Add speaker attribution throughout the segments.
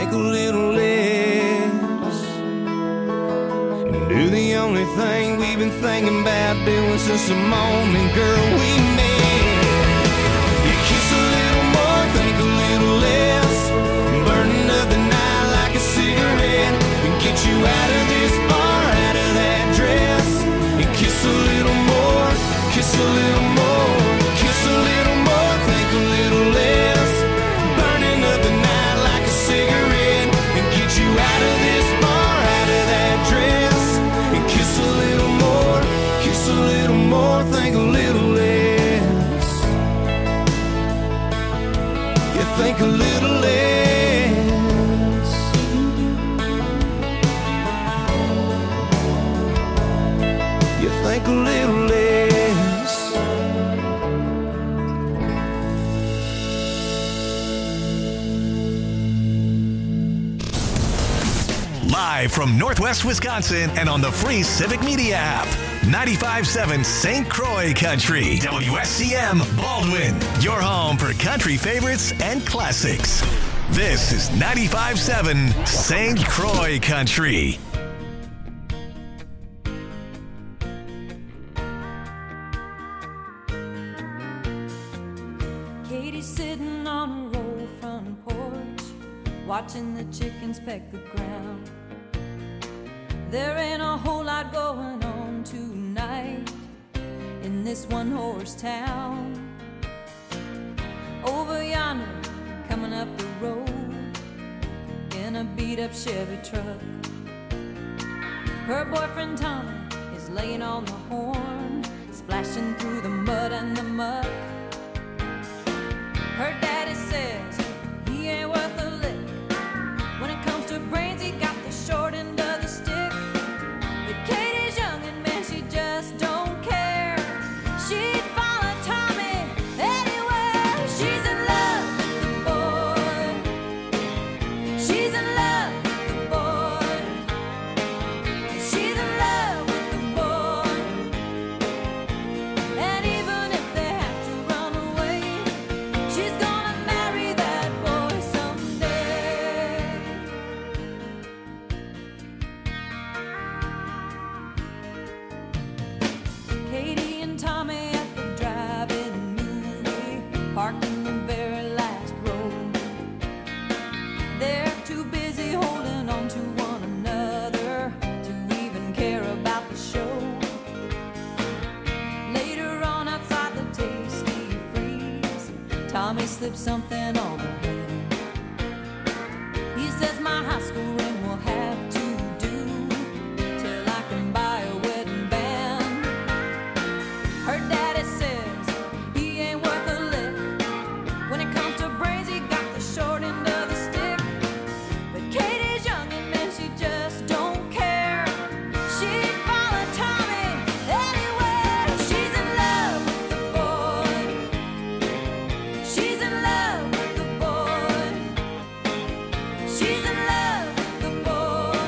Speaker 1: think a little less, and do the only thing we've been thinking about doing since the moment, girl, we met. You kiss a little more, think a little less, burning up the night like a cigarette, and get you out of this bar, out of that dress, and kiss a little more, kiss a little more, kiss a little more, think a little less, burning up the night like a cigarette, and get you out of this bar, out of that dress, and kiss a little more, kiss a little more, think a little less. You think a little less. You think a little less.
Speaker 2: Live from Northwest Wisconsin and on the free Civic Media app. 95.7 St. Croix Country. WSCM Baldwin. Your home for country favorites and classics. This is 95.7 St. Croix Country.
Speaker 3: Katie's sitting on a roll front porch, watching the chickens peck the ground. There ain't a whole lot going on tonight in this one-horse town. Over yonder, coming up the road in a beat-up Chevy truck, her boyfriend Tommy is laying on the horn, splashing through the mud and the muck. Her daddy says he ain't worth a lick. When it comes to brains, he got the short end of the stick. But Katie's young and man, she just don't care. She'd follow Tommy anywhere. She's in love with the boy. She's in love with the boy. She's in love with the boy. And even if they have to run away, she's gonna marry that boy someday. Katie and Tommy at the drive-in movie, parked in the very last row. They're too busy holding on to one another to even care about the show. Later on outside the Tasty Freeze, Tommy slipped something on her hand. He says my high school ring will have to do till I can buy a wedding band. Her daddy says he ain't worth a lick. When it comes to brains, he got the short end of the stick. But Katie's young and man, she just don't care. She'd follow Tommy anywhere. She's in love with the boy. She's in love with the boy. She's in love with the boy.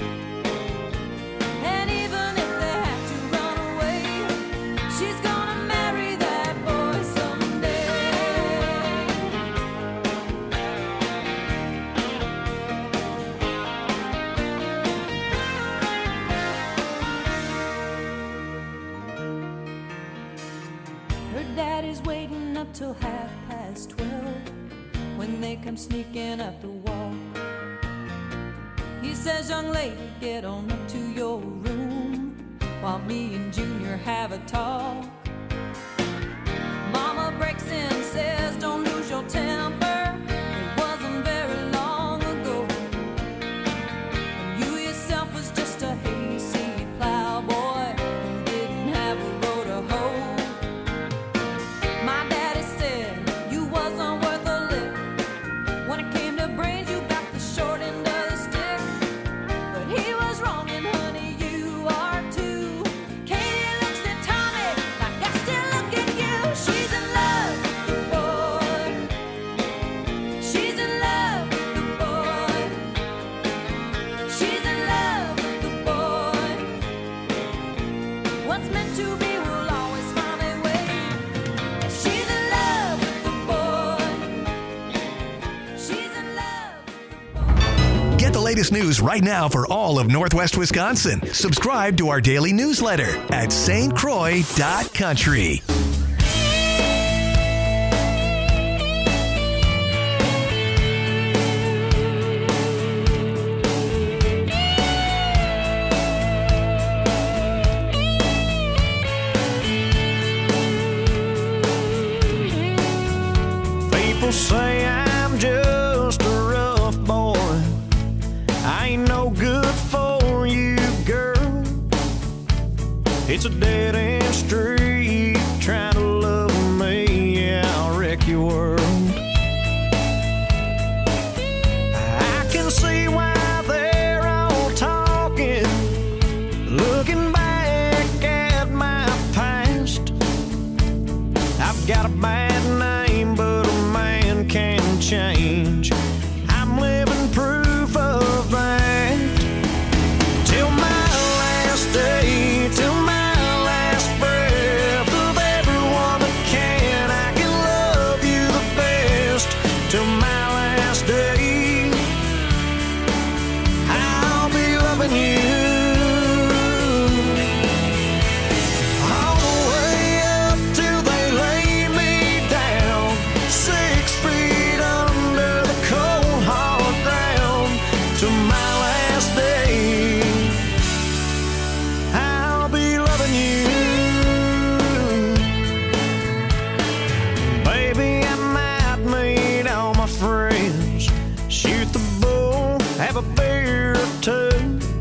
Speaker 3: And even if they have to run away, she's gonna marry that boy someday. Her daddy's waiting up till 12:30 when they come sneaking up the wall. He says, young lady, get on up to your room while me and Junior have a talk. Mama breaks in, says, don't lose your temper. It wasn't very long ago. And you yourself was just a hayseed plowboy who didn't have a road to hoe. My daddy said you wasn't worth a lick. When it came to brains, you got the short end of the stick. But he was wrong, and honey, you are too. Katie looks at Tommy like I still look at you. She's in love with the boy.
Speaker 2: latest news right now for all of Northwest Wisconsin. Subscribe to our daily newsletter at stcroix.country.
Speaker 1: People say I'm just a rough boy. I ain't no good for you, girl. It's a dead-end street trying to love me. Yeah, I'll wreck your world. I can see why they're all talking, looking back at my past. I've got a bad name, but a man can change. I'm living proof of that. Till my last day, till my last breath, of everyone that can, I can love you the best. Till my last day, I'll be loving you. All the way up till they lay me down, 6 feet under the cold hard ground. Till my last day, I'll be loving you. Baby, I might meet all my friends, shoot the bull, have a beer or two,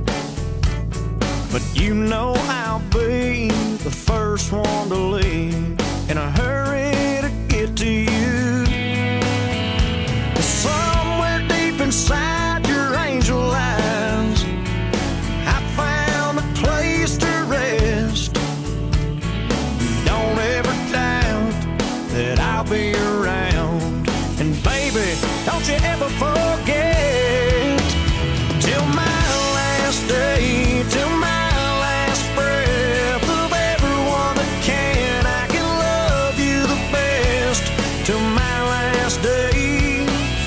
Speaker 1: but you know I'll be the first one to leave, in a hurry to get to you. Somewhere deep inside your angel eyes, I found a place to rest. Don't ever doubt that I'll be around. And baby, don't you ever forget, till my last day, till my last breath, of everyone that can, I can love you the best. Till my last day,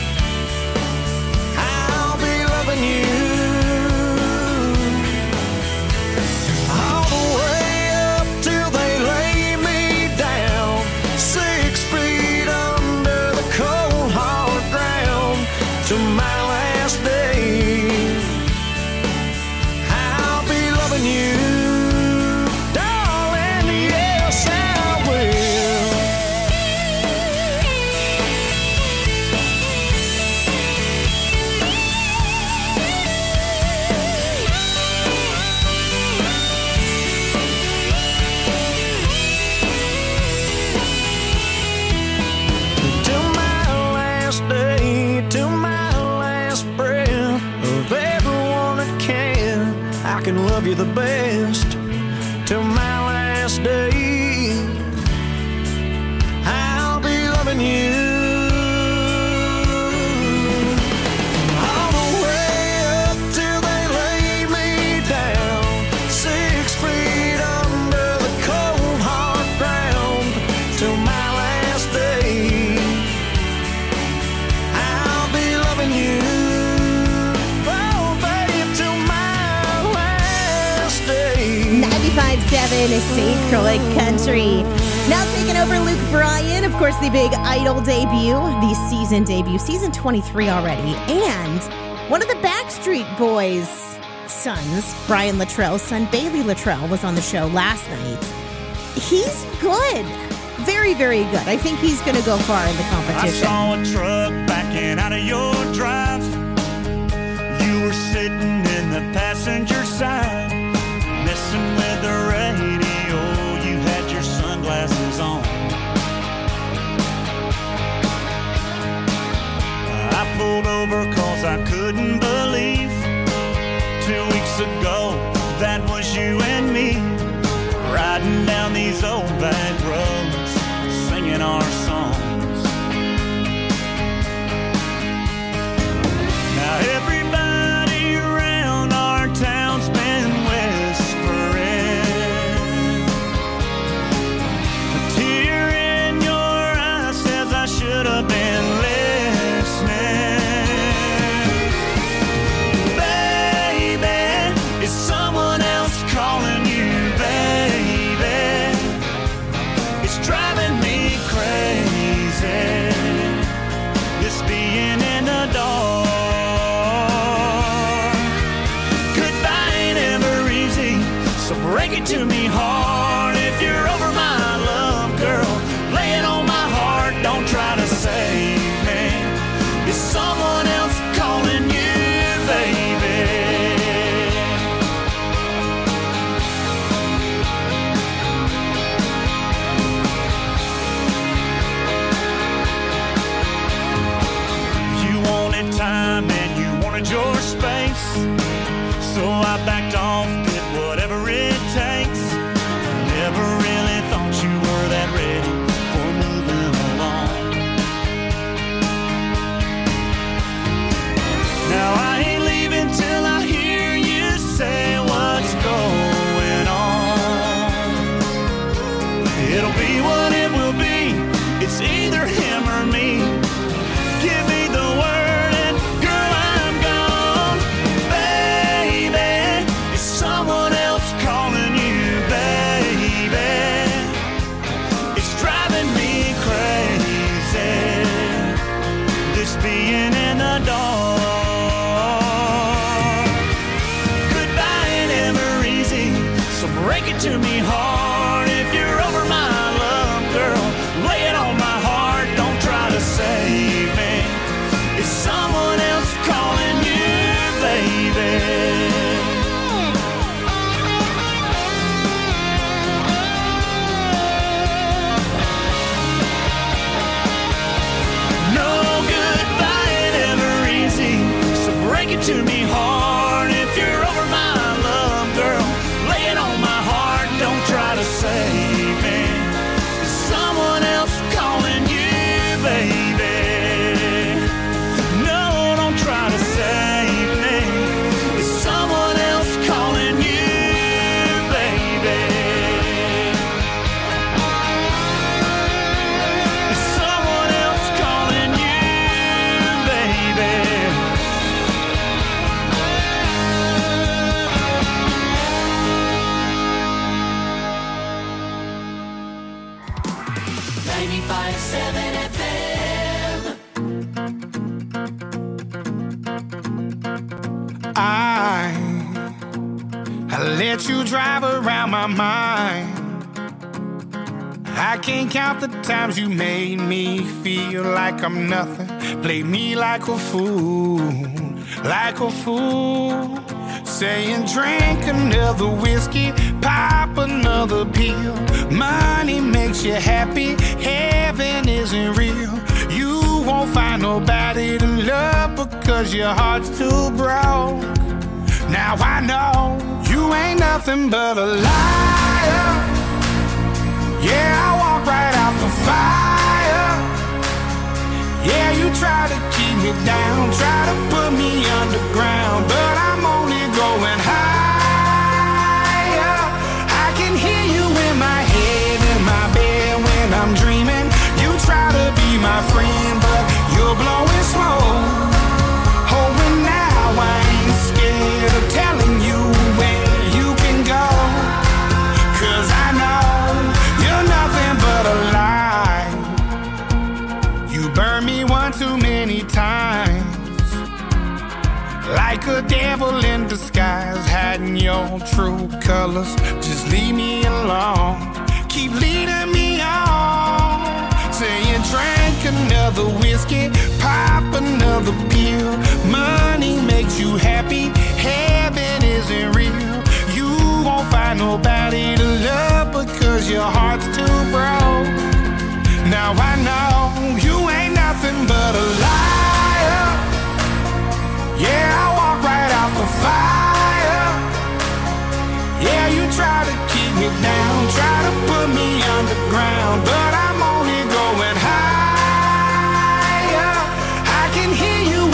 Speaker 1: I'll be loving you. All the way up till they lay me down, 6 feet under the cold hard ground. Till my last day, I'll be loving you, darling. Yes, I will. Till my last day, till my last breath, of everyone that can, I can love you the best. Till my last day, I'll be loving you. All the way up till they lay me down, 6 feet under the cold hard ground. Till my last day, I'll be loving you. Oh, babe, till my last day.
Speaker 4: 95.7 is St. Croix Country. Now taking over Luke Bryan, of course, the big Idol debut, the season debut, season 23 already. And one of the Backstreet Boys' sons, Brian Luttrell's son, Bailey Luttrell, was on the show last night. He's good. Very, very good. I think he's going to go far in the
Speaker 5: I
Speaker 4: competition.
Speaker 5: saw a truck backing out of your drive. You were sitting in the passenger side, messing with the radio. You had your sunglasses on. I pulled over cause I couldn't believe 2 weeks ago that was you and me, riding down these old back roads, singing our songs. Now everybody around our town's been whispering. A tear in your eye says I should have been listening. it to me hard. If you're over my love, girl, lay it on my heart. Don't try to save me. Is someone else calling you, baby? You wanted time and you wanted your space, so I backed off, did whatever it takes. Never really thought you were that ready for moving along. Now I ain't leaving till I hear you say what's going on. It'll be what it will be. It's either him or me. Give me the word and girl, I'm gone. Baby, is someone else calling you, baby? It's driving me crazy, this being in the dark. Goodbye ain't ever easy, so break it to me hard. If you're over my love, girl, lay it on my heart. Don't try to save me. Is someone else calling you, baby? No goodbye ain't ever easy, so break it to me hard. If you're over my love, girl, lay it on my heart. Don't try to save me. Is someone else calling you, baby? No, don't try to save me. Is someone else calling you, baby? Is someone else calling you, baby?
Speaker 3: 95.7 FM.
Speaker 1: I let you drive around my mind. I can't count the times you made me feel like I'm nothing. Played me like a fool, like a fool. Saying drink another whiskey, pop another pill. Money makes you happy, heaven isn't real. You won't find nobody to love because your heart's too broke. Now I know you ain't nothing but a liar. Yeah, I walk right out the fire. Yeah, you try to keep me down, try to put me underground, but I'm only going higher. I can hear you in my head, in my bed when I'm dreaming. You try to be my friend, but you're blowing smoke. Oh, and now I ain't scared of telling you where you can go, 'cause I know you're nothing but a lie. You burned me one too many times, like a devil in disguise, hiding your true colors. Just leave me alone, keep leading me on. Saying drink another whiskey, pop another pill. Money makes you happy, heaven isn't real. You won't find nobody to love because your heart's too broke. Now I know you ain't nothing but a liar. Yeah, I walk right out the fire. Yeah, you try to keep me down, try to put me underground, but I'm only going higher. I can hear you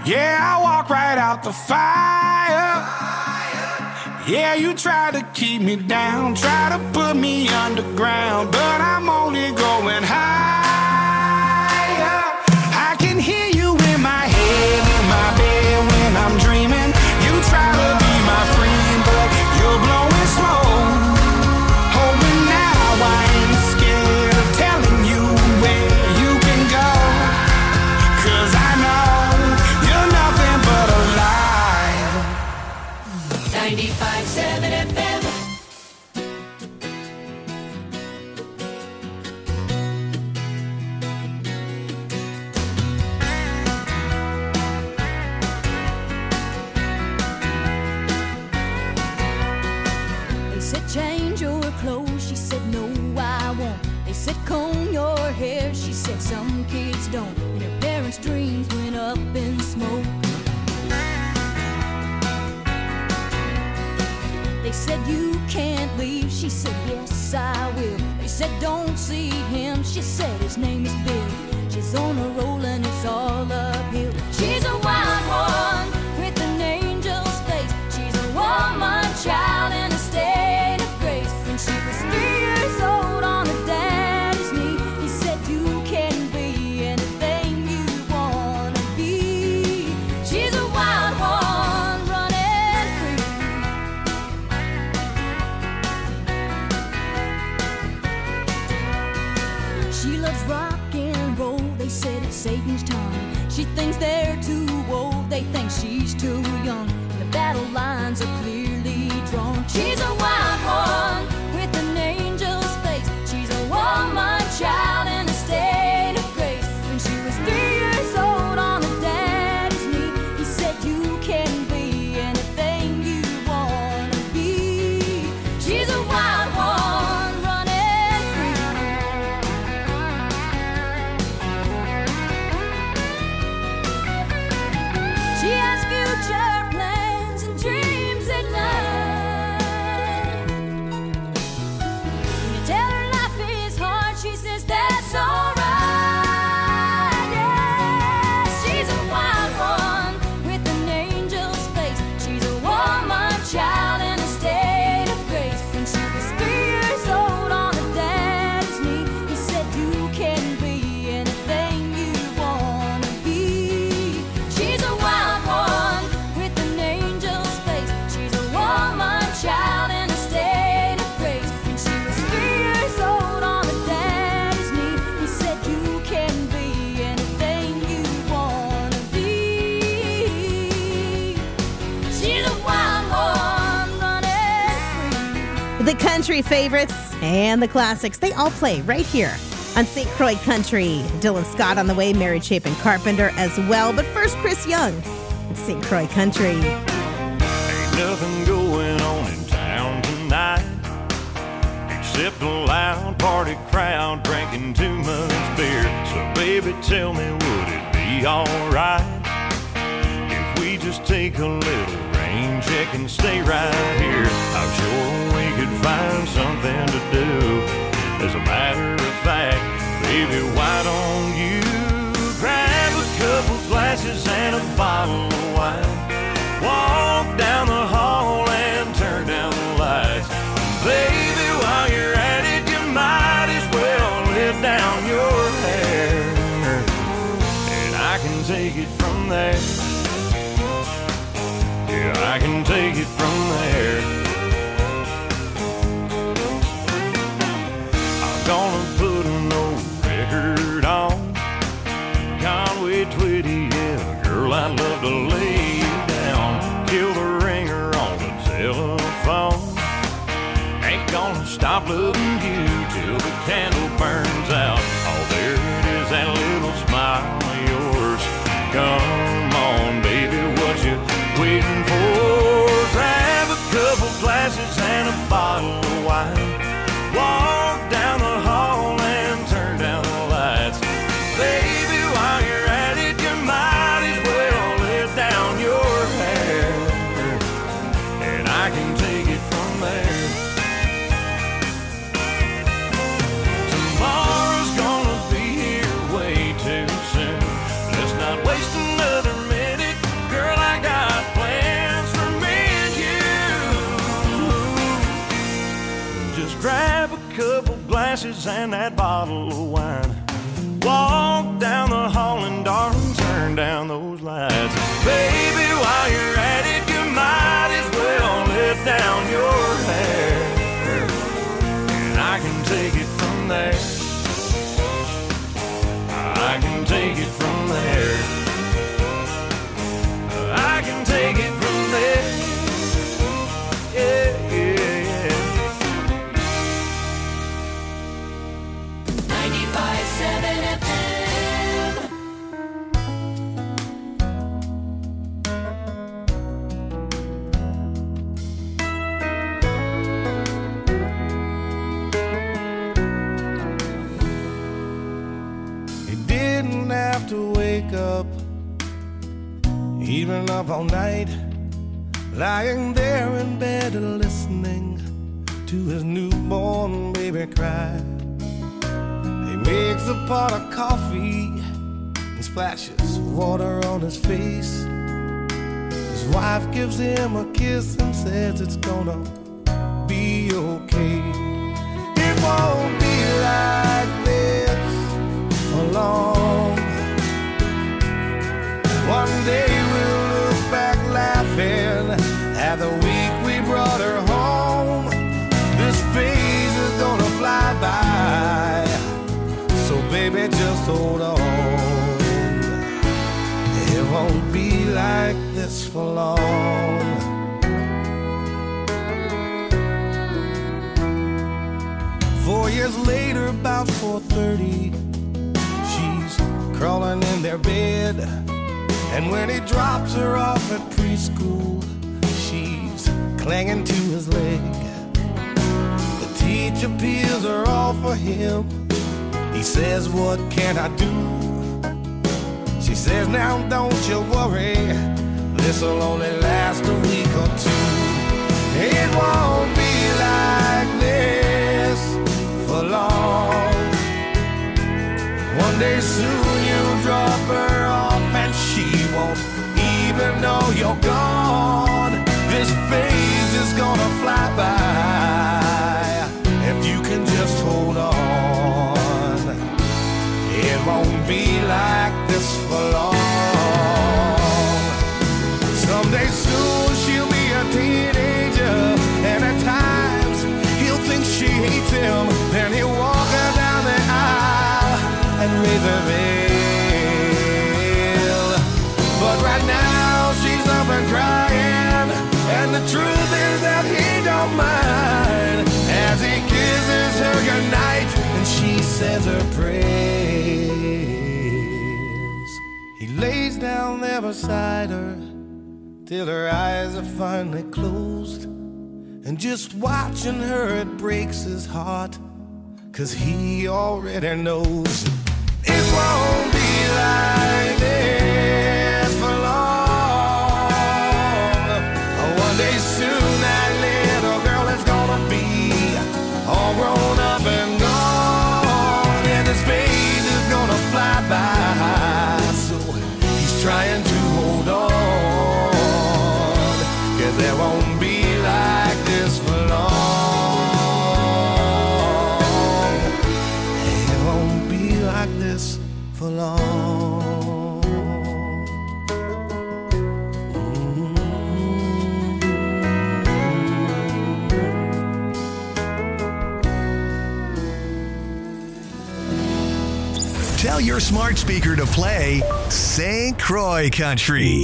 Speaker 1: Yeah, I walk right out the fire. Yeah, you try to keep me down, try to put me underground, but I'm only going higher. I can hear you in my head, in my bed when I'm dreaming. You try to be my friend, but you're blowing smoke. Oh, but now I ain't scared of telling you where you can go, 'cause I know you're nothing but a lie.
Speaker 3: 95.7 FM. They said change your clothes, she said no I won't. They said comb your hair, she said some kids don't. And her parents' dreams went up in smoke. They said you can't leave, she said yes I will. They said don't see him, she said his name is Bill. She's on a roll and it's all uphill. She's a wild one with an angel's face. She's a woman child in a state of grace. When she was 3 years old on her daddy's knee, he said you can be anything you wanna be. She's a wild one running free. She loves rock and roll, they said it's Satan's tongue. She thinks they're too old, they think she's too young. The battle lines are clearly drawn. She's a wild one with an angel's face. She's a woman child in a state of grace. When she was 3 years old on her daddy's knee, he said you can be anything you wanna be. She's a wild one running free. She has future plans and dreams at night. When you tell her life is hard, she says that's alright. Yeah, she's a wild one with an angel's face. She's a woman child in a state of grace. When she was 3 years old on her daddy's knee, he said you can be anything you wanna be. She's a wild one with an angel's face. She's a woman child in a state of grace. When she was 3 years old on her daddy's knee, he said you can be anything you wanna be. She's a wild one running free.
Speaker 4: The country favorites and the classics, they all play right here on St. Croix Country. Dylan Scott on the way, Mary Chapin Carpenter as well. But first, Chris Young at St. Croix Country.
Speaker 5: Ain't nothing going on in town tonight except a loud party crowd drinking too much beer. So baby, tell me, would it be alright if we just take a little rain check and stay right here? I'm sure we could find something to do. As a matter of fact, baby, why don't you grab a couple glasses and a bottle of wine, walk down the hall and turn down the lights. Baby, while you're at it, you might as well let down your hair, and I can take it from there. Yeah, I can take it from there. I'm gonna put an old record on, Conway Twitty, yeah, girl, I'd love to lay you down. Kill the ringer on the telephone. Ain't gonna stop loving you till the candle burns out. Oh, there it is, that little smile of yours. Come on, baby, what you waiting for? Grab a couple glasses and a bottle of wine, walk down the hall and turn down the lights. Baby, while you're at it, you might as well let down your hair, and I can take it from there. matches and that bottle of wine. Walk down the hall and darling, turn down those lights. Baby, while you're at it, you might as well let down your hair, and I can take it from there. I can take it from there. I can take it from there. Yeah, yeah, yeah.
Speaker 3: 95.7 FM.
Speaker 1: He didn't have to wake up, even up all night, lying there in bed and listening to his newborn baby cry. He makes a pot of coffee and splashes water on his face. His wife gives him a kiss and says it's gonna be okay. It won't be like this for long. One day we'll look back laughing at the week we brought her home. This phase is gonna fly by, so baby just hold on. It won't be like this for long. 4 years later, about 4:30, she's crawling in their bed. And when he drops her off at preschool, she's clinging to his leg. The teacher peels her off for him. He says, what can I do? She says, now don't you worry, this'll only last a week or two. It won't be like this for long. One day soon you'll drop her off and she won't even know you're gone. This phase is gonna fly by if you can just hold on. It won't be like this for long. Someday soon she'll be a teenager, and at times he'll think she hates him. Then he'll walk her down the aisle and raise her veil. But right now she's up and crying, and the truth is that he don't mind as he kisses her goodnight and she says her prayers. He lays down there beside her till her eyes are finally closed, and just watching her it breaks his heart, 'cause he already knows it won't be like this for long. One day soon that little girl is gonna be all grown up and gone, and his phase is gonna fly by, so he's trying to hold on, 'cause there won't be like this for long. It won't be like this for long.
Speaker 2: Tell your smart speaker to play St. Croix Country.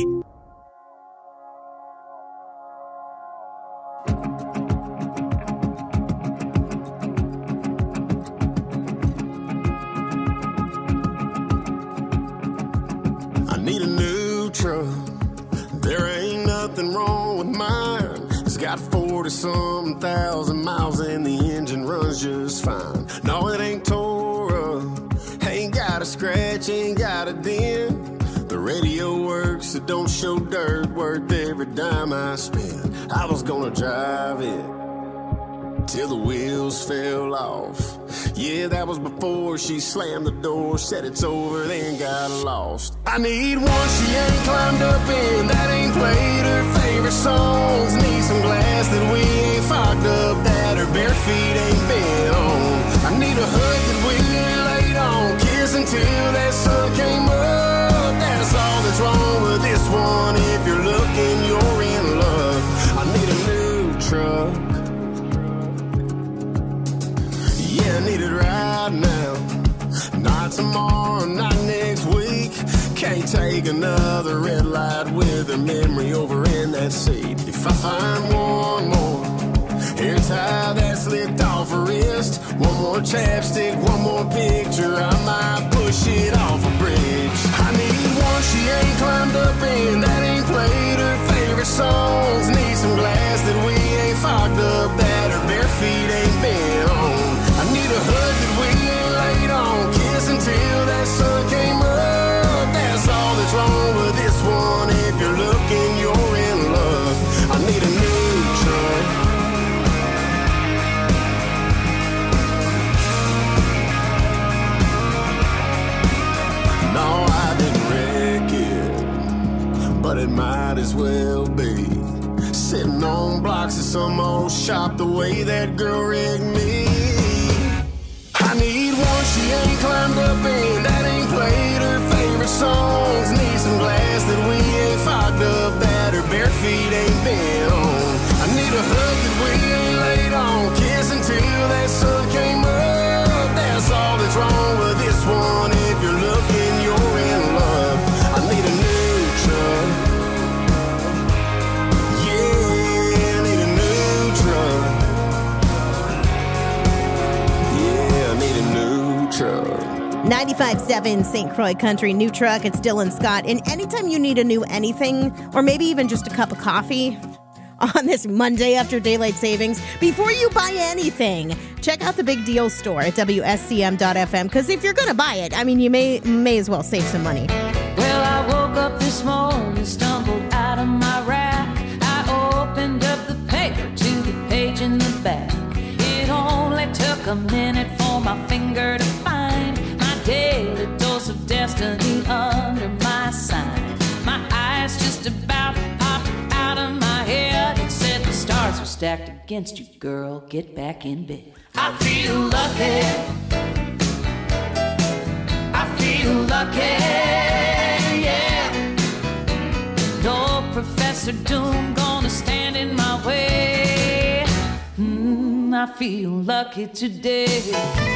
Speaker 6: I need a new truck. There ain't nothing wrong with mine. It's got 40-some thousand miles and the engine runs just fine. No, it ain't tore up, ain't got a scratch, ain't got a dent. The radio works, it don't show dirt, worth every dime I spend. I was gonna drive it till the wheels fell off. Yeah, that was before she slammed the door, said it's over, then got lost. I need one she ain't climbed up in, that ain't played her favorite songs. Need some glass that we ain't fogged up, that her bare feet ain't been on. I need a hug one. If you're looking, you're in love. I need a new truck. Yeah, I need it right now. Not tomorrow, not next week. Can't take another red light with a memory over in that seat. If I find one more hair tie that slipped off her wrist, one more chapstick, one more picture, I might push it off a bridge. I need one she ain't climbed up in, that ain't played her favorite songs. Need some glass that we ain't fogged up, that her bare feet ain't been on. I need a hug that we ain't laid on, kiss until that sun came up. That's all that's wrong with this one. If you're looking, you're in love. I need a new truck. No, I didn't wreck it, but it might as well be. Sitting on blocks of some old shop the way that girl rigged me. I need one she ain't climbed up in, that ain't played her favorite songs. Need some glass that we ain't fogged up, that her bare feet ain't been on. I need a hug that we ain't laid on, kiss until that sun came up. That's all that's wrong with this one. If you're looking, you're in love. I need a new truck. Yeah, I need a new truck. Yeah, I need a new truck.
Speaker 4: 95.7 St. Croix Country, new truck. It's Dylan Scott. And anytime you need a new anything, or maybe even just a cup of coffee on this Monday after daylight savings, before you buy anything, check out the Big Deal store at WSCM.FM. Because if you're going to buy it, I mean, you may as well save some money.
Speaker 3: Well, I woke up this morning, stumbled out of my rack. I opened up the paper to the page in the back. It only took a minute for my finger to find my daily dose of destiny under my sign. My eyes just about popped out of my head and said the stars are stacked against you, girl. Get back in bed. I feel lucky. I feel lucky, yeah. No Professor Doom gonna stand in my way. I feel lucky today.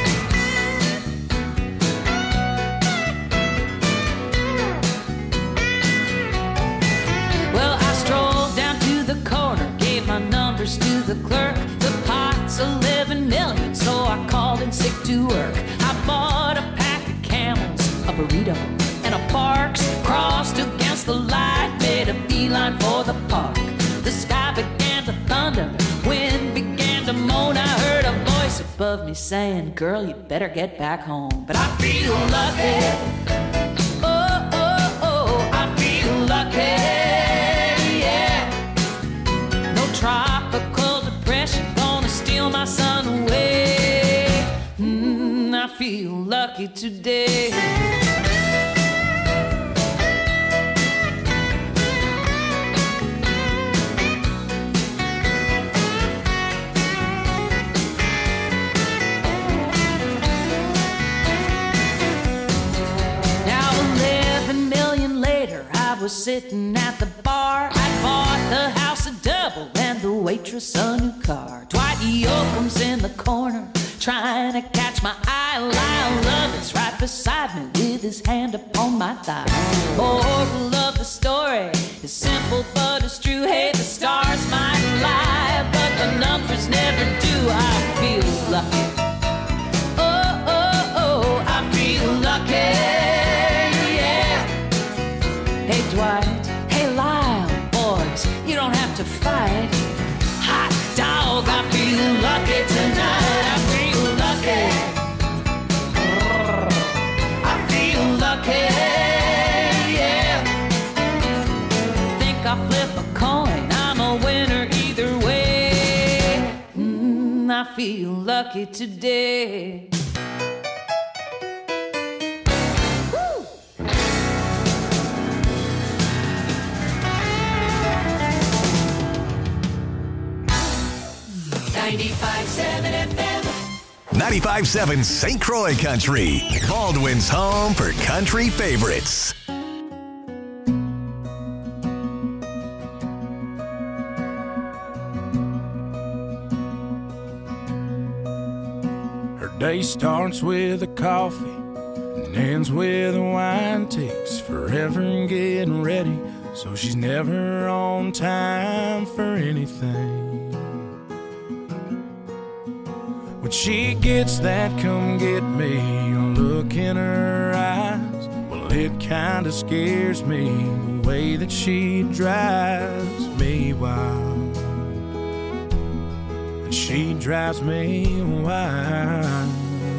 Speaker 3: Well, I strolled down to the corner, gave my numbers to the clerk. The pot's 11 million, so I called in sick to work. I bought a pack of Camels, a burrito, and a Parks. Crossed against the light, made a beeline for the park. The sky began to thunder, wind began to moan. I heard a voice above me saying, girl, you better get back home. But I feel lucky. Oh, oh, oh, I feel lucky. Tropical depression gonna steal my sun away. I feel lucky today. Now 11 million later, I was sitting at the bar. I bought the house a double and the waitress a new car. Dwight Yoakam's in the corner trying to catch my eye. Lyle Lovett's right beside me with his hand upon my thigh. Moral of the story is simple but it's true. Hey, the stars might lie, but the numbers never do. I feel lucky. Oh, oh, oh, I feel lucky. Yeah. Hey, Dwight. Hey, Lyle. Boys, you don't have to fight. Hot dog, I feel lucky tonight. I feel lucky. I feel lucky, yeah. Think I'll flip a coin, I'm a winner either way. I feel lucky today.
Speaker 2: 95.7 FM. 95.7 St. Croix Country. Baldwin's home for country favorites.
Speaker 7: Day starts with a coffee and ends with a wine. Takes forever in getting ready, so she's never on time for anything. When she gets that come get me look in her eyes, well, it kinda scares me the way that she drives me wild. And she drives me wild.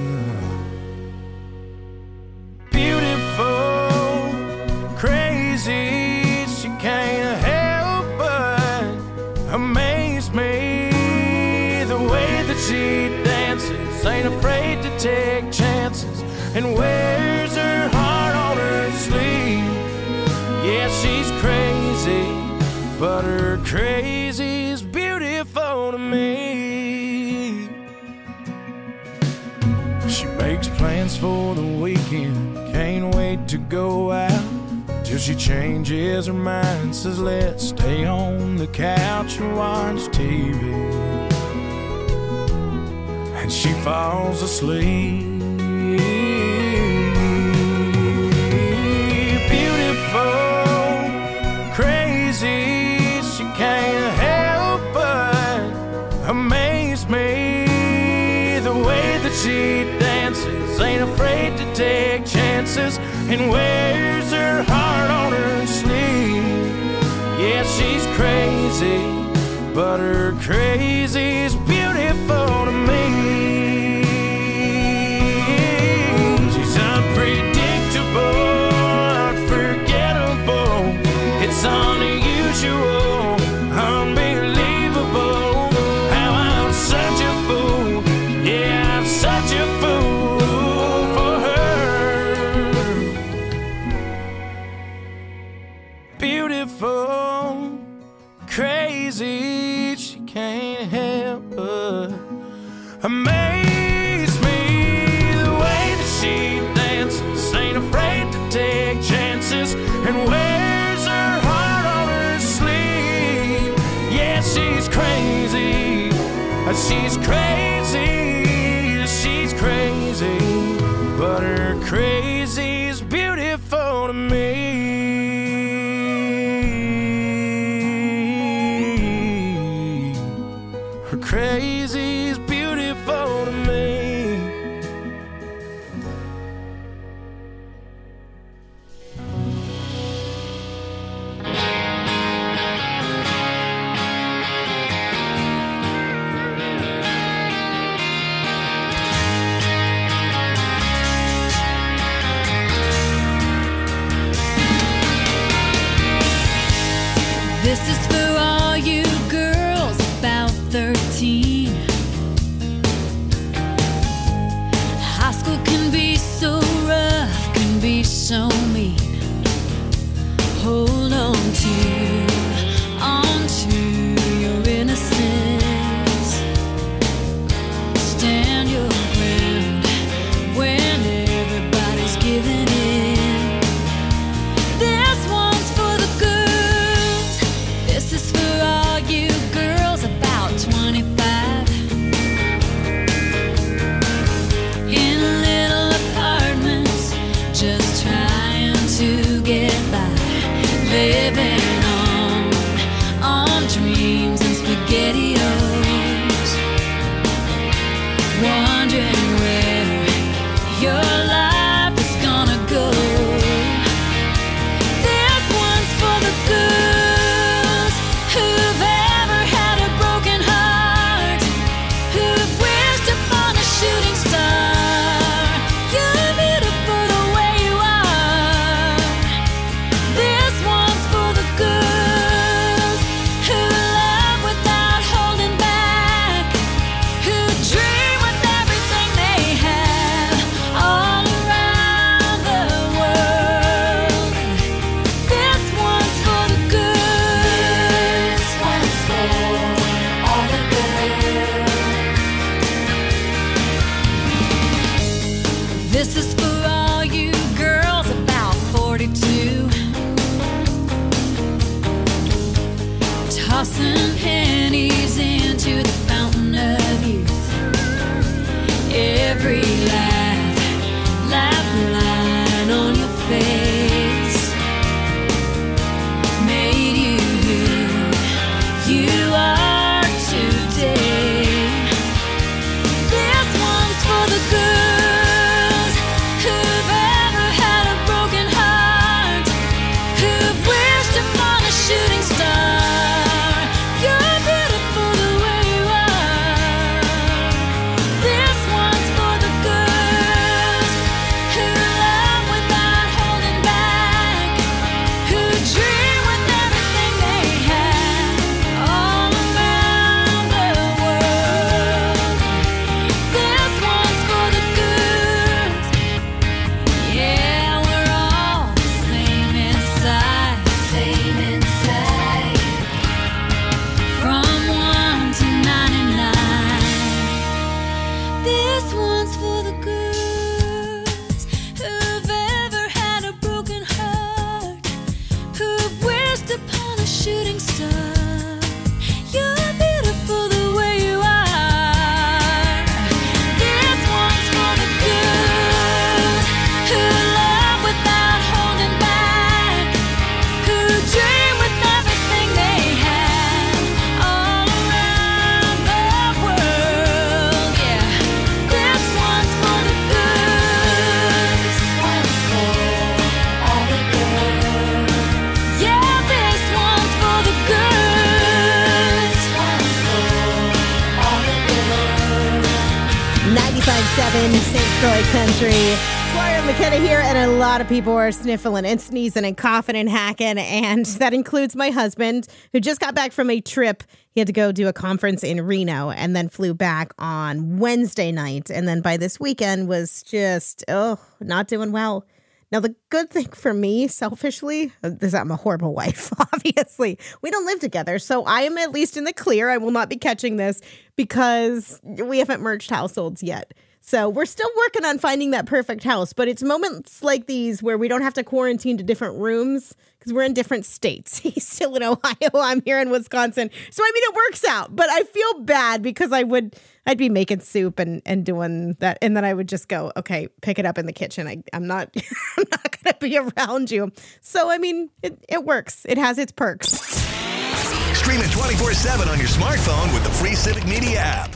Speaker 7: Beautiful, crazy, she can't help but amaze me. The way that she dances, ain't afraid to take chances, and wears her heart on her sleeve. Yeah, she's crazy, but her crazy's beautiful to me. She makes plans for the weekend, can't wait to go out, till she changes her mind, says let's stay on the couch and watch TV. And she falls asleep. Beautiful, crazy, she can't help but amaze me. The way that she dances, ain't afraid to take chances, and wears her heart on her sleeve. Yeah, she's crazy, but her crazy's beautiful to me. She's unpredictable, unforgettable. It's unusual, unbelievable, how I'm such a fool. Yeah, I'm such a fool for her. Beautiful, crazy, she can't help but amaze me. The way that she dances, ain't afraid to take chances, and wears her heart on her sleeve. Yeah, she's crazy, she's crazy, she's crazy, but her crazy's beautiful to me. Her crazy's beautiful to me.
Speaker 3: This is for all you girls about 13. High school can be so rough, can be so mean. Hold on to your innocence. Stand your ground when everybody's giving in. This one's for the girls. This is for all you girls about 25. In little apartments, just trying to get by. Living on dreams and SpaghettiOs. Wondering where your life is gonna go. This one's for the girls who've ever had a broken heart, who've wished upon a shooting star. You're beautiful the way you are. This one's for the girls who love without holding back, who dream with everything they have all around the world. This one's for the girls. This one's for all the girls. This is for all you girls about 42. Tossing pennies into the fountain of youth. Every
Speaker 4: Croy Country. Flyer McKenna here, and a lot of people are sniffling and sneezing and coughing and hacking, and that includes my husband, who just got back from a trip. He had to go do a conference in Reno and then flew back on Wednesday night, and then by this weekend was just, not doing well. Now, the good thing for me, selfishly, is I'm a horrible wife, obviously. We don't live together, so I am at least in the clear. I will not be catching this because we haven't merged households yet. So we're still working on finding that perfect house, but it's moments like these where we don't have to quarantine to different rooms because we're in different states. He's still in Ohio. I'm here in Wisconsin. So, I mean, it works out, but I feel bad because I'd be making soup and doing that. And then I would just go, okay, pick it up in the kitchen. I'm not going to be around you. So, I mean, it works. It has its perks.
Speaker 2: Stream it 24/7 on your smartphone with the free Civic Media app.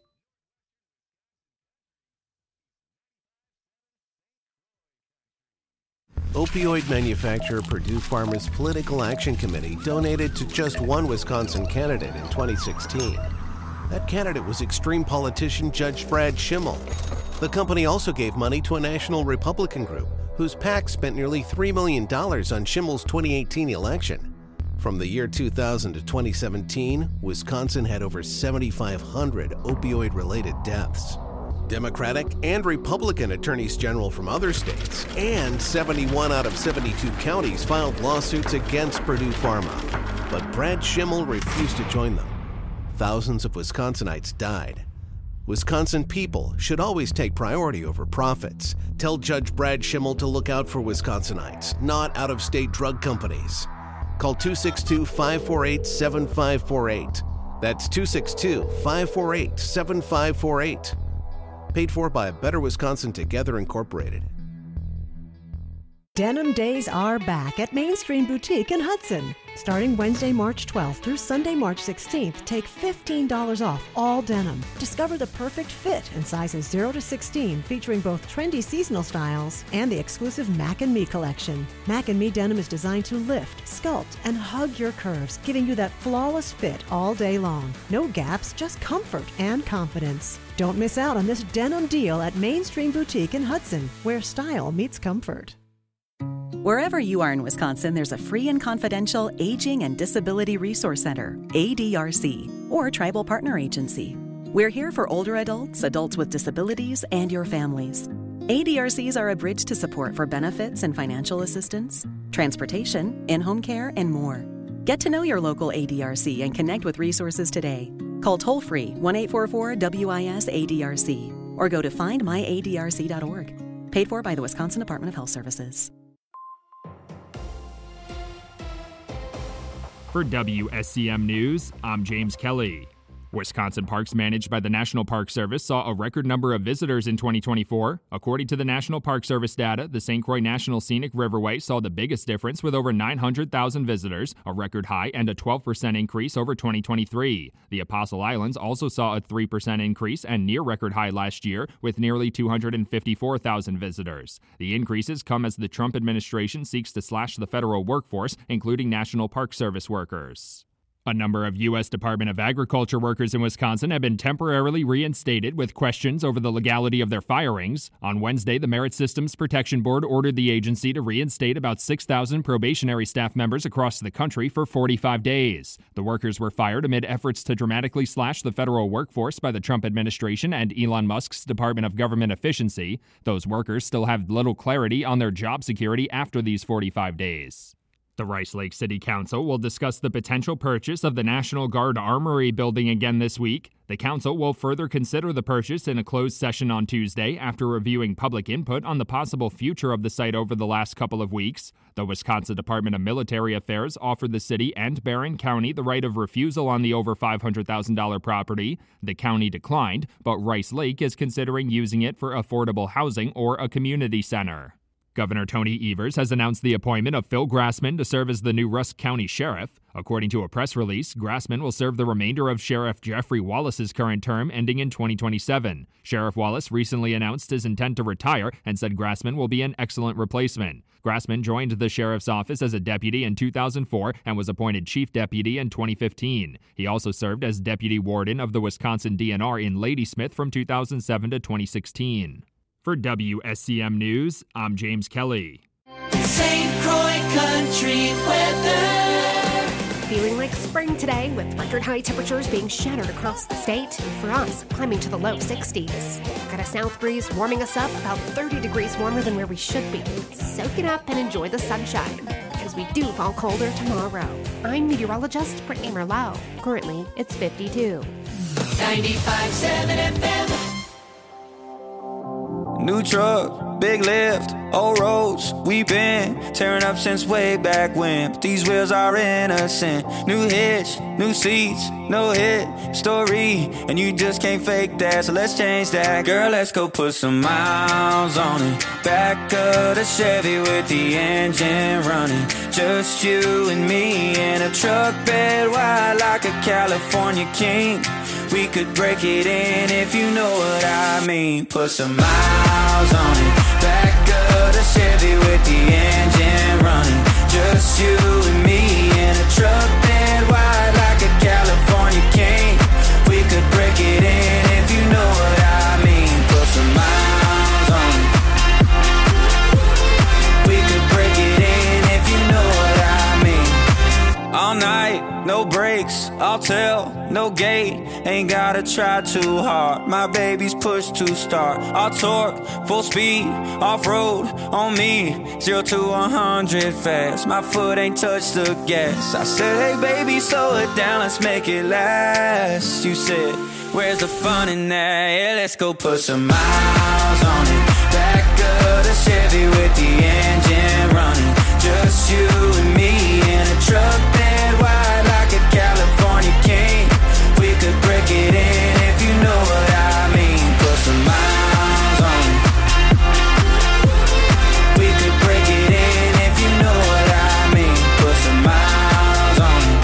Speaker 8: Opioid manufacturer Purdue Pharma's Political Action Committee donated to just one Wisconsin candidate in 2016. That candidate was extreme politician Judge Brad Schimmel. The company also gave money to a national Republican group whose PAC spent nearly $3 million on Schimmel's 2018 election. From the year 2000 to 2017, Wisconsin had over 7,500 opioid-related deaths. Democratic and Republican attorneys general from other states and 71 out of 72 counties filed lawsuits against Purdue Pharma. But Brad Schimmel refused to join them. Thousands of Wisconsinites died. Wisconsin people should always take priority over profits. Tell Judge Brad Schimmel to look out for Wisconsinites, not out-of-state drug companies. Call 262-548-7548. That's 262-548-7548. Paid for by Better Wisconsin Together Incorporated.
Speaker 9: Denim Days are back at Mainstream Boutique in Hudson. Starting Wednesday, March 12th through Sunday, March 16th, take $15 off all denim. Discover the perfect fit in sizes 0 to 16, featuring both trendy seasonal styles and the exclusive Mac & Me collection. Mac & Me denim is designed to lift, sculpt, and hug your curves, giving you that flawless fit all day long. No gaps, just comfort and confidence. Don't miss out on this denim deal at Mainstream Boutique in Hudson, where style meets comfort.
Speaker 10: Wherever you are in Wisconsin, there's a free and confidential Aging and Disability Resource Center, ADRC, or Tribal Partner Agency. We're here for older adults, adults with disabilities, and your families. ADRCs are a bridge to support for benefits and financial assistance, transportation, in-home care, and more. Get to know your local ADRC and connect with resources today. Call toll-free 1-844-WIS-ADRC or go to findmyadrc.org. Paid for by the Wisconsin Department of Health Services.
Speaker 11: For WSCM News, I'm James Kelly. Wisconsin parks managed by the National Park Service saw a record number of visitors in 2024. According to the National Park Service data, the St. Croix National Scenic Riverway saw the biggest difference with over 900,000 visitors, a record high and a 12% increase over 2023. The Apostle Islands also saw a 3% increase and near record high last year with nearly 254,000 visitors. The increases come as the Trump administration seeks to slash the federal workforce, including National Park Service workers. A number of U.S. Department of Agriculture workers in Wisconsin have been temporarily reinstated with questions over the legality of their firings. On Wednesday, the Merit Systems Protection Board ordered the agency to reinstate about 6,000 probationary staff members across the country for 45 days. The workers were fired amid efforts to dramatically slash the federal workforce by the Trump administration and Elon Musk's Department of Government Efficiency. Those workers still have little clarity on their job security after these 45 days. The Rice Lake City Council will discuss the potential purchase of the National Guard Armory building again this week. The council will further consider the purchase in a closed session on Tuesday after reviewing public input on the possible future of the site over the last couple of weeks. The Wisconsin Department of Military Affairs offered the city and Barron County the right of refusal on the over $500,000 property. The county declined, but Rice Lake is considering using it for affordable housing or a community center. Governor Tony Evers has announced the appointment of Phil Grassman to serve as the new Rusk County Sheriff. According to a press release, Grassman will serve the remainder of Sheriff Jeffrey Wallace's current term ending in 2027. Sheriff Wallace recently announced his intent to retire and said Grassman will be an excellent replacement. Grassman joined the sheriff's office as a deputy in 2004 and was appointed chief deputy in 2015. He also served as deputy warden of the Wisconsin DNR in Ladysmith from 2007 to 2016. For WSCM News, I'm James Kelly.
Speaker 3: St. Croix Country weather.
Speaker 12: Feeling like spring today with record high temperatures being shattered across the state, and for us, climbing to the low 60s. Got a south breeze warming us up about 30 degrees warmer than where we should be. Soak it up and enjoy the sunshine, because we do fall colder tomorrow. I'm meteorologist Brittany Merlot. Currently, it's 52.
Speaker 3: 95.7 FM.
Speaker 1: New truck, big lift, old roads. We've been tearing up since way back when. But these wheels are innocent. New hitch, new seats, no hit story. And you just can't fake that, so let's change that. Girl, let's go put some miles on it. Back of the Chevy with the engine running. Just you and me in a truck bed wide like a California king. We could break it in if you know what I mean. Put some miles on it. Back of the Chevy with the engine running. Just you and me in a truck bed wide like a California king. We could break it in if you know what I mean. Put some miles on it. We could break it in if you know what I mean. All night, no brakes, I'll tell, no gate. Ain't gotta try too hard. My baby's push to start. All torque, full speed, off-road on me. 0 to 100 fast. My foot ain't touched the gas. I said, hey baby, slow it down, let's make it last. You said, where's the fun in that? Yeah, let's go put some miles on it. Back of the Chevy with the engine running. Just you and me in a truck bed wide like a California king. We could break it in if you know what I mean. Put some miles on it. We could break it in if you know what I mean. Put some miles on it.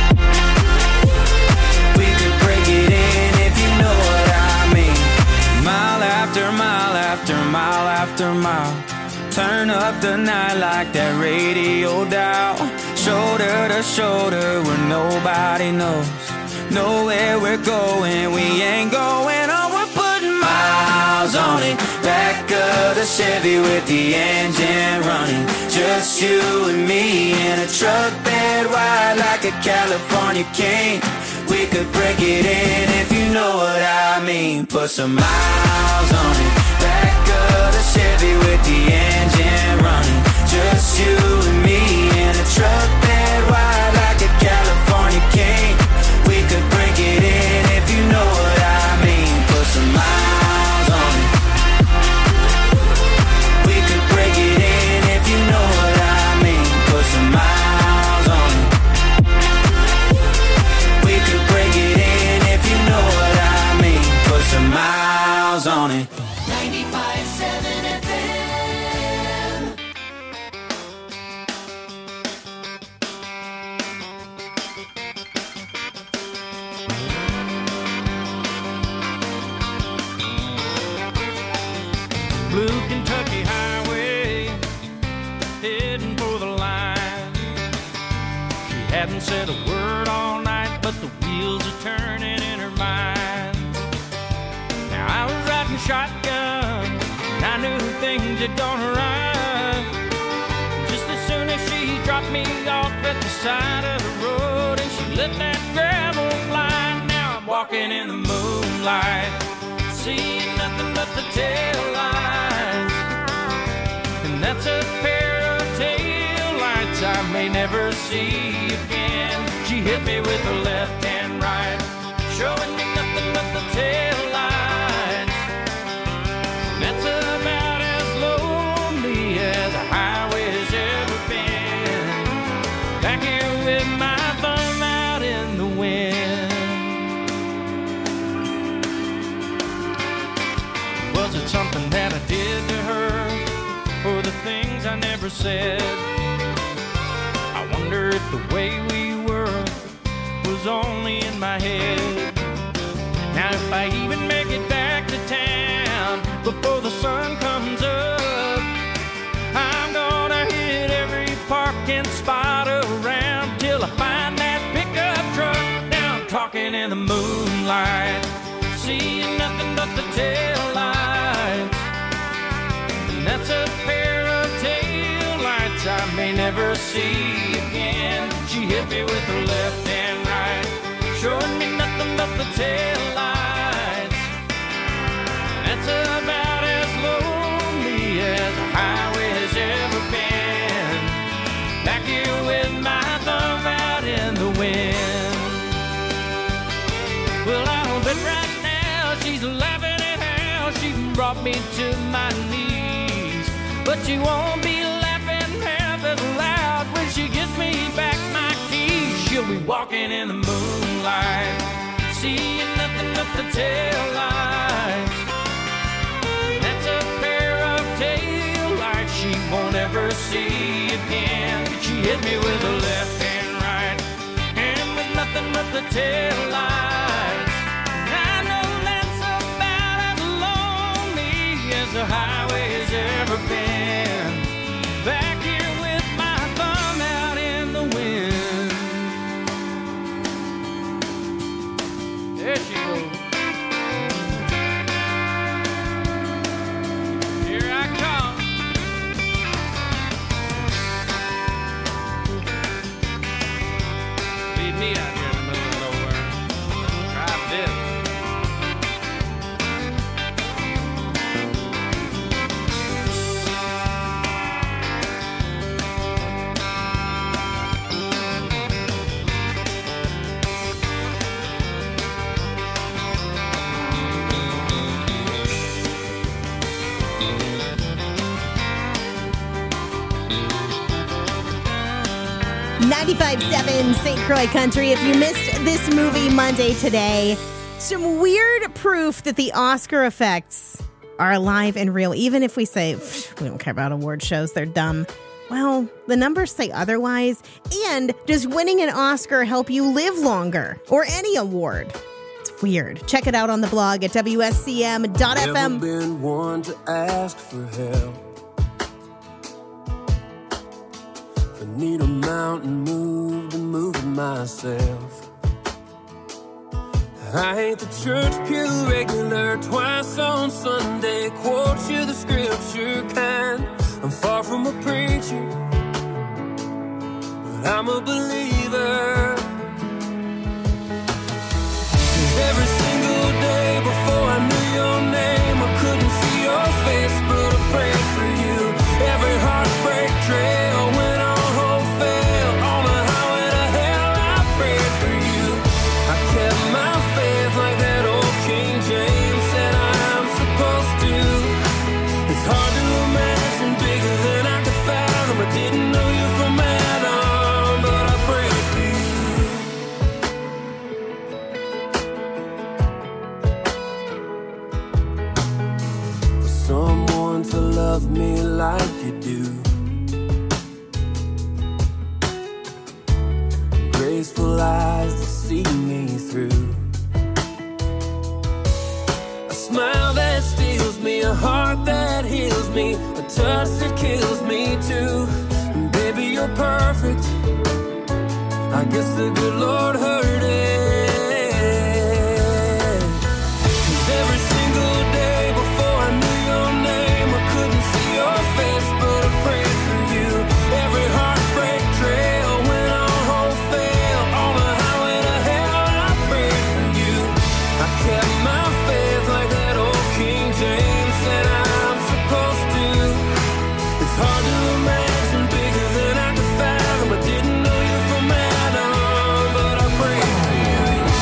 Speaker 1: We could break it in if you know what I mean. Mile after mile after mile after mile. Turn up the night like that radio dial. Shoulder to shoulder where nobody knows. Nowhere we're going, we ain't going on. We're putting miles on it. Back of the Chevy with the engine running. Just you and me in a truck bed wide like a California king. We could break it in if you know what I mean. Put some miles on it. Back of the Chevy with the engine running. Just you and me in a truck bed wide like a California king. We could break it in if you know what I mean. Put some miles on it. We could break it in if you know what I mean. Put some miles on it. We could break it in if you know what I mean. Put some miles on it.
Speaker 3: 95.7 FM.
Speaker 7: Blue Kentucky Highway, heading for the line. She hadn't said a word all night, but the wheels are turning in her mind. Now I was riding shotgun, and I knew things had gone right. Just as soon as she dropped me off at the side of the road, and she let that gravel fly. Now I'm walking in the moonlight, seeing nothing but the tail lights. And that's a pair of tail lights I may never see again. She hit me with her left and right, showing me nothing but the tail lights. And that's about as lonely as a highway has ever been. Back here with my thumb out in the wind. Was it something that I did to her, or the things I never said? I wonder if the way we were was only in my head. Now if I even make it back to town before the sun comes up, I'm gonna hit every parking spot around till I find that pickup truck. Now I'm talking in the moonlight, seeing nothing but the tail lights. see again. She hit me with her left and right, showing me nothing but the tail lights. That's about as lonely as a highway has ever been. Back here with my thumb out in the wind. Well, I'll bet right now she's laughing at how she brought me to my knees. But she won't be laughing half as loud when she gives me back my keys. She'll be walking in the moonlight, seeing nothing but the tail lights. That's a pair of tail lights she won't ever see again. She hit me with the left and right, and with nothing but the tail lights. I know that's about as lonely as the highway has ever been. Back here with my thumb out in the wind. There she goes. Here I come. Leave me out here in the middle of nowhere. Try this.
Speaker 4: 95.7 St. Croix Country. If you missed this movie Monday today, some weird proof that the Oscar effects are alive and real. Even if we say, we don't care about award shows, they're dumb. Well, the numbers say otherwise. And does winning an Oscar help you live longer? Or any award? It's weird. Check it out on the blog at WSCM.FM.
Speaker 6: Never been one to ask for help. If I need a mountain moved, I'm moving myself. I ain't the church pew regular, twice on Sunday, quote you the scripture kind. I'm far from a preacher, but I'm a believer. 'Cause every single day before I knew your name, I couldn't see your face, but I prayed for you. Every heartbreak trail went on hope fail. On the highway to hell, I prayed for you. I kept my faith like that old King James said I'm supposed to. It's hard to imagine bigger than I could fathom. I didn't know you from Adam, but I prayed for you. For someone to love me like you do. Graceful eyes to see me through. A smile that steals me, a heart that heals me, a touch that kills me too. And baby, you're perfect. I guess the good Lord heard it. 'Cause every single day before I knew your name, I couldn't see your face, but I prayed for you. Every heartbreak trail went on hope fail. On the highway to hell, I prayed for you. I kept my faith like that old King James said I'm supposed to. It's hard to imagine bigger than I could fathom. I didn't know you from Adam, but I prayed for you.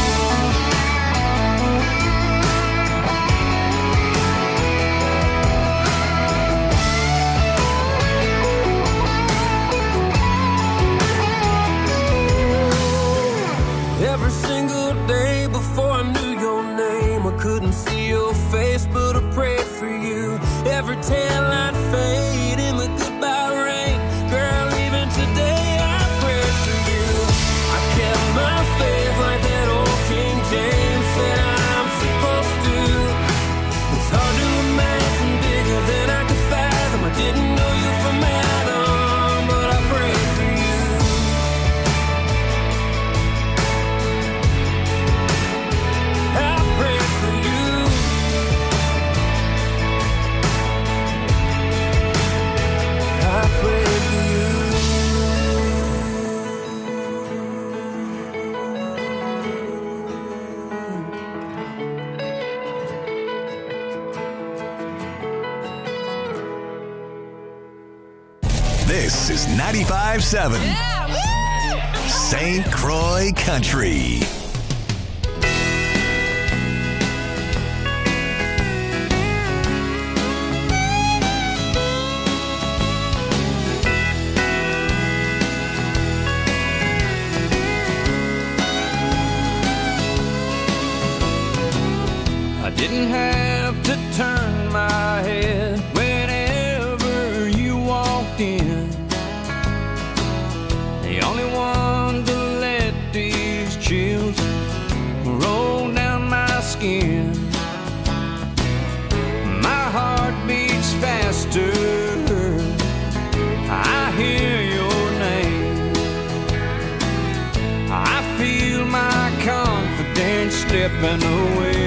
Speaker 6: Every single day before I knew your name, I couldn't see your face, but I prayed for you. Every taillight fade in the goodbye rain. Girl, even today I prayed for you. I kept my faith like that old King James said I'm supposed to. It's hard to imagine bigger than I could fathom. I didn't know you from Adam, but I prayed for you.
Speaker 2: This is 95.7 St. Croix Country.
Speaker 7: I didn't have to turn my head whenever you walked in. The only one to let these chills roll down my skin. My heart beats faster, I hear your name. I feel my confidence slipping away.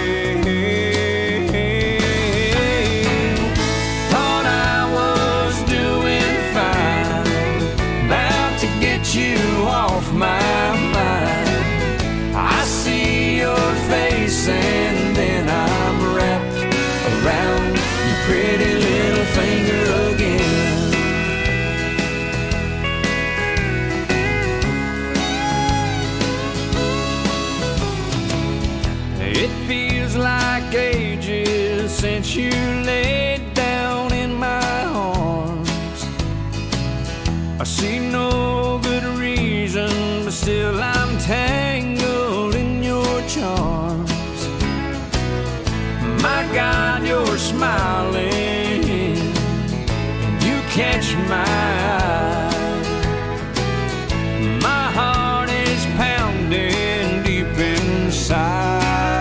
Speaker 7: You off my mind. I see your face and then I'm wrapped around your pretty little finger again. It feels like ages since you laid down in my arms. I see no good reason, but still I'm tangled in your charms. My God, you're smiling, and you catch my eye. My heart is pounding deep inside.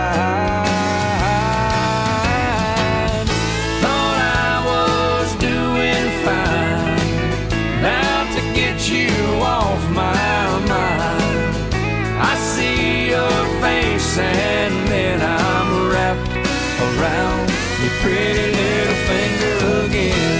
Speaker 7: Thought I was doing fine, about to get you off my mind. I see your face and then I'm wrapped around your pretty little finger again.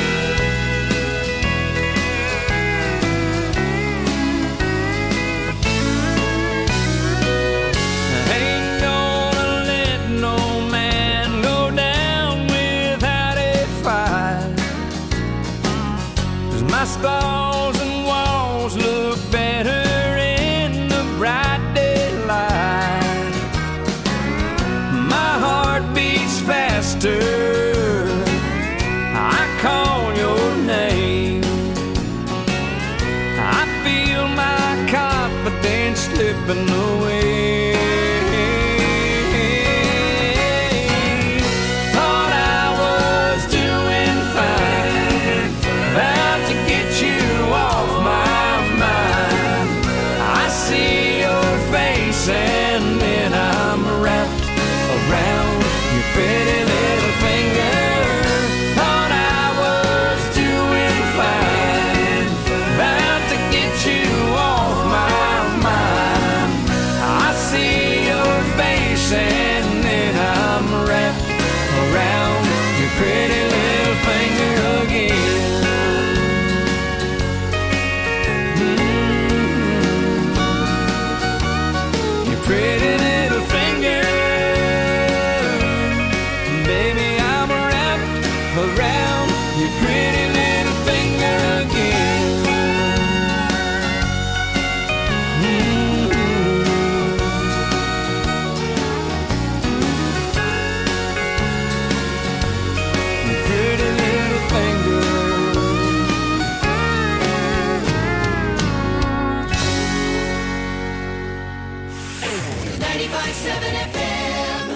Speaker 7: Ain't gonna let no man go down without a fight, 'cause my scars and walls look better in the bright daylight. My heart beats faster, I call your name. I feel my confidence slipping away. Thought I was doing fine, about to get you off my mind. I see your face and then I'm wrapped around your pretty little finger. Thought I was doing fine, about to get you off my mind. I see your face and then I'm wrapped around your pretty little finger again. Pretty little finger, baby, I'm wrapped around your pretty little finger again. Your pretty little finger.
Speaker 3: 95.7 FM.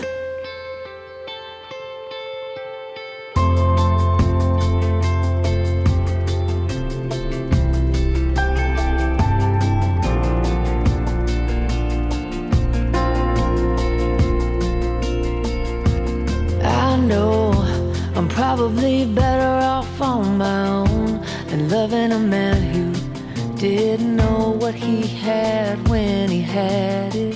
Speaker 13: I know I'm probably better off on my own than loving a man who didn't know what he had when he had it.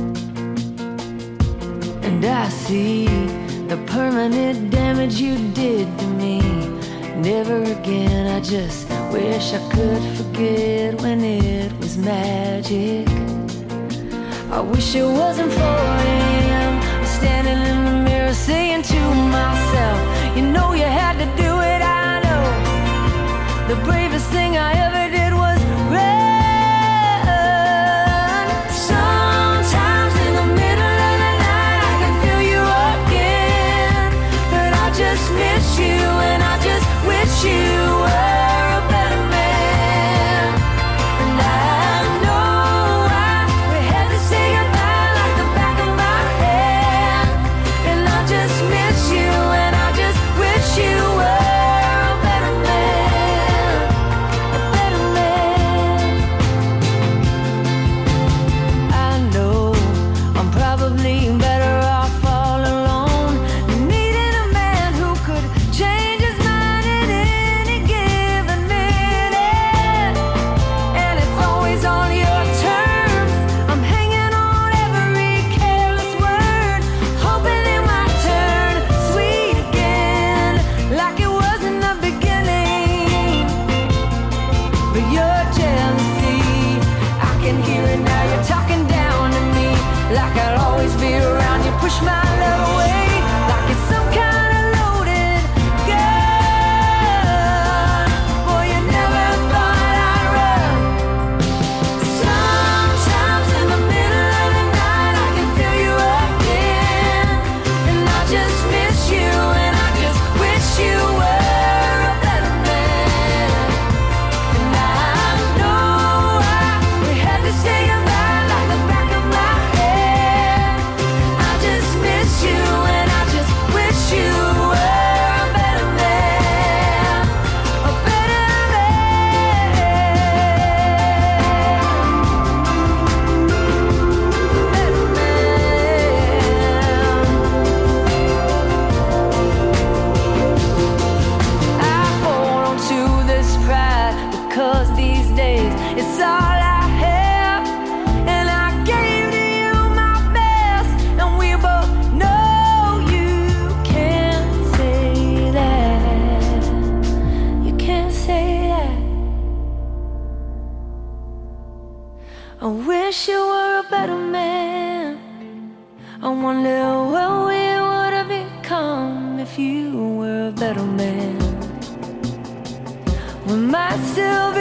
Speaker 13: And I see the permanent damage you did to me. Never again, I just wish I could forget when it was magic. I wish it wasn't 4 a.m. standing in the mirror saying to myself, you know you had to do it, I know The bravest thing I ever did was run. Sometimes in the middle of the night I can feel you again, but I just miss you and I just wish you were a better man. And I know we had to say goodbye like the back of my hand, and I just miss you and I just wish you were a better man, a better man. I know I'm probably better off all alone, needing a man who could change his mind at any given minute. And it's always on your terms. I'm hanging on every careless word, hoping it might turn sweet again, like it was in the beginning. But your jealousy, I can hear it now. You're talking down to me, like I'll always be around. You push my love away, like it's some kind of loaded gun. Boy, you never thought I'd run. Sometimes in the middle of the night I can feel you again, and I just miss you and I just wish you were a better man. And I know we had to say goodbye like the back of my head. I just miss you and I just wish you were a better man, a better I hold on to this pride because these days it's all I have, and I gave to you my best, and we both know you can't say that. You can't say that. I wish you were a better man. I wonder what we would have become if you were a better man. We might still be